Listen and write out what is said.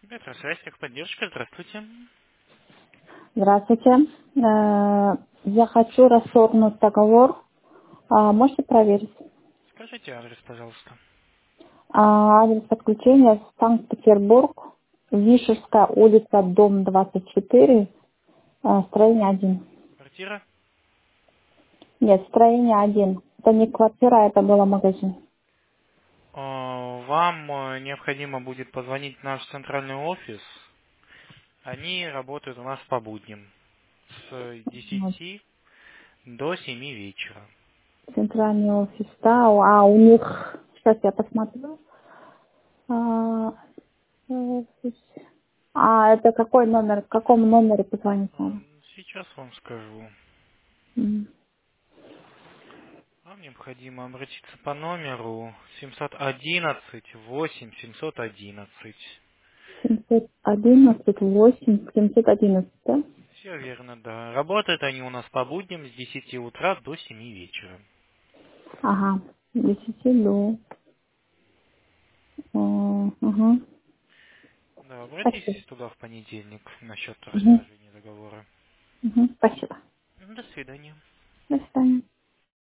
Метросвязь, техподдержка, здравствуйте. Здравствуйте. Я хочу расторгнуть договор. Можете проверить? Скажите адрес, пожалуйста. Адрес подключения Санкт-Петербург, Вишерская улица, дом 24, строение 1. Квартира? Нет, строение 1. Это не квартира, это был магазин. Вам необходимо будет позвонить в наш центральный офис. Они работают у нас по будням с Вот. 10 до 7 вечера. Центральный офис, да. У них, сейчас я посмотрю. А, офис. Это какой номер? К какому номеру позвонить надо? Сейчас вам скажу. М. Вам необходимо обратиться по номеру 711 8 711. 711, 8, 711, да? Все верно, да. Работают они у нас по будням с 10 утра до 7 вечера. Ага, 10 до. Ага. Да, Спасибо. обратитесь туда в понедельник насчет Угу. расторжения договора. Угу. Спасибо. До свидания. До свидания.